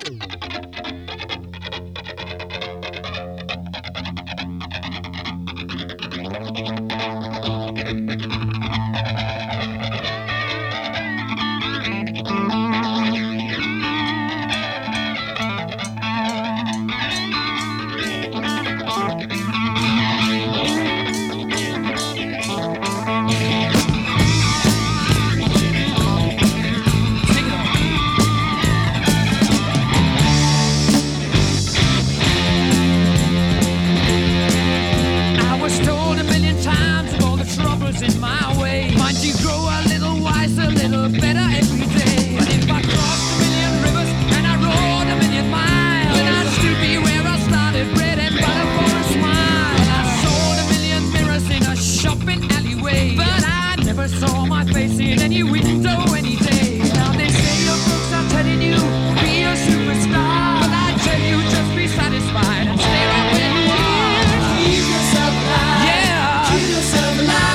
In my way, might you grow a little wiser, a little better every day. But if I crossed a million rivers and I rode a million miles, then I'd still be where I started, bread and butter for a smile. I sold a million mirrors in a shopping alleyway, but I never saw my face in any window any day. Now they say your books are telling you be a superstar, but I tell you just be satisfied and stay right where you are. Keep yourself alive. Yeah, keep yourself alive.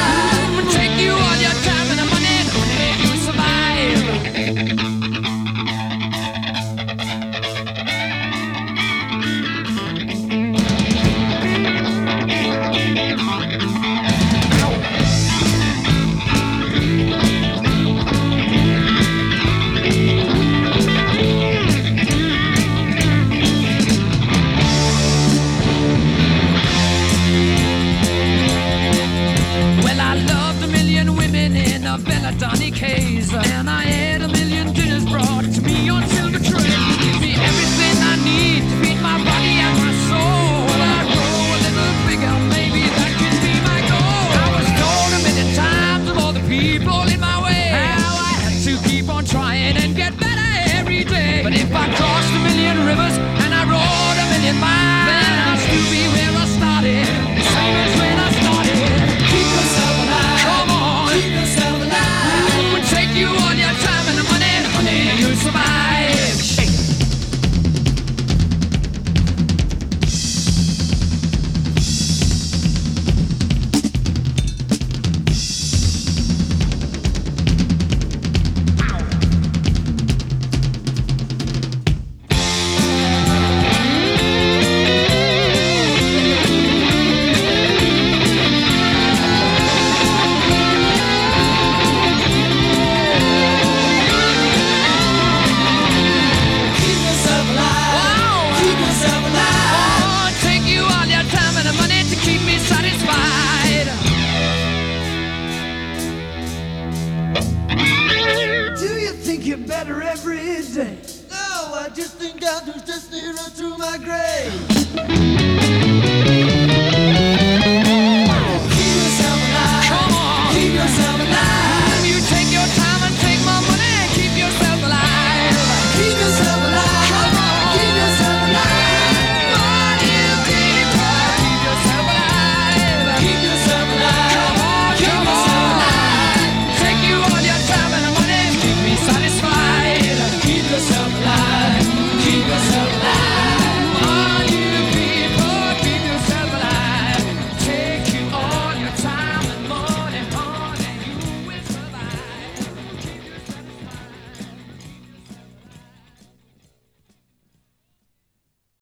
Belladonna case, and I had a million dinners brought to me on silver tray. Give me everything I need to feed my body and my soul. Well, I grow a little bigger, maybe that can be my goal. I was told a million times of all the people in my way how I had to keep on trying and get better every day. But if I crossed a million rivers and I rode a million miles, then I'll still be where I started, same as when I started. Keep yourself alive. Come on, keep yourself alive. Take you all your time and the money, honey, you'll survive. Shake it. Better every day. No, I just think I'll just steer through my grave.